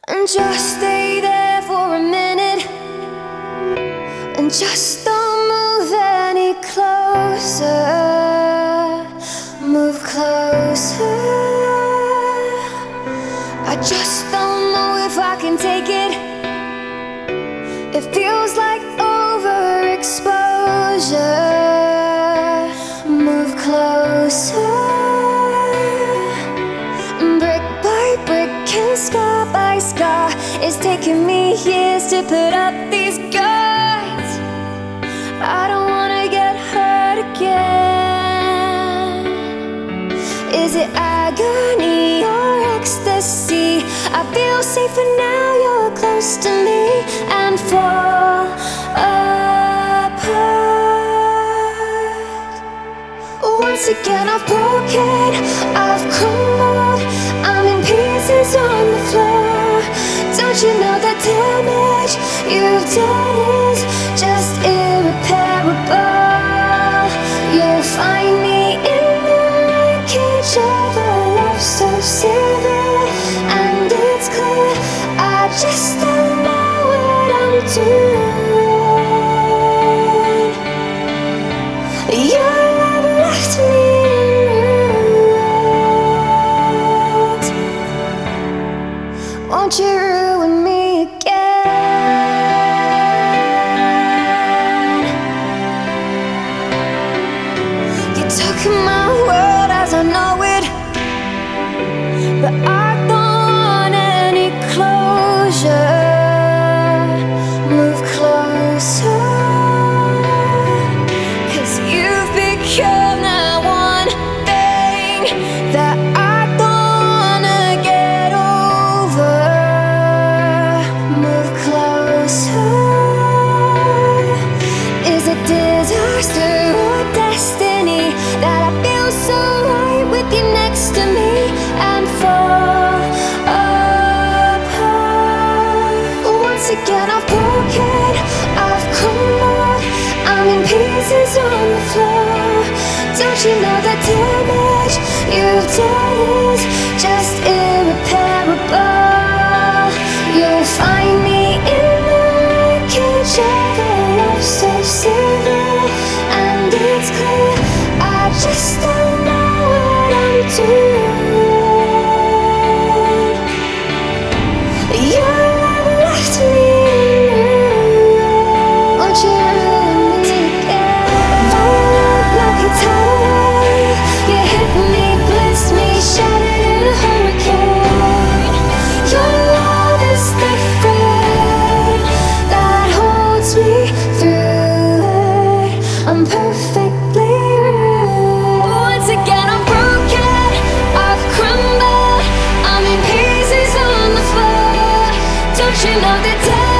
And just stay there for a minute, and just don't move any closer. Move closer. I just don't know if I can take it. It feels like overexposure. Move closer. Brick by brick and scar by scar, it's taking me years to put up these guards. I don't wanna get hurt again. Is it agony or ecstasy? I feel safer now you're close to me, and fall apart. Once again I've broken, I've crumbled, I'm in pieces on the floor. Don't you know the damage you've done is just irreparable? You'll find me in the wreckage of a love so severe, and it's clear I just don't know what I'm doing. Your love left me in ruins. Won't you ruin me again? You took my world as I know it, but I don't want any closure. Move closer, 'cause you've become that one thing that I don't wanna get over. Move closer. Is it disaster or destiny that I feel so right with you next to me, and fall apart? Once again I've broken, I've crumbled, I'm in pieces on the floor. Don't you know the damage you've done is just irreparable? You'll find me in the wreckage of a love so severe, and it's clear I just don't know what I'm doing. Your love left me in ruins. Won't you ruin me again? Violent like a tidal wave, you hit me, blitzed me, shattered in a hurricane. Your love is the thread that holds me through it. I'm perfectly ruined. Once again I'm broken, I've crumbled, I'm in pieces on the floor. Don't you know the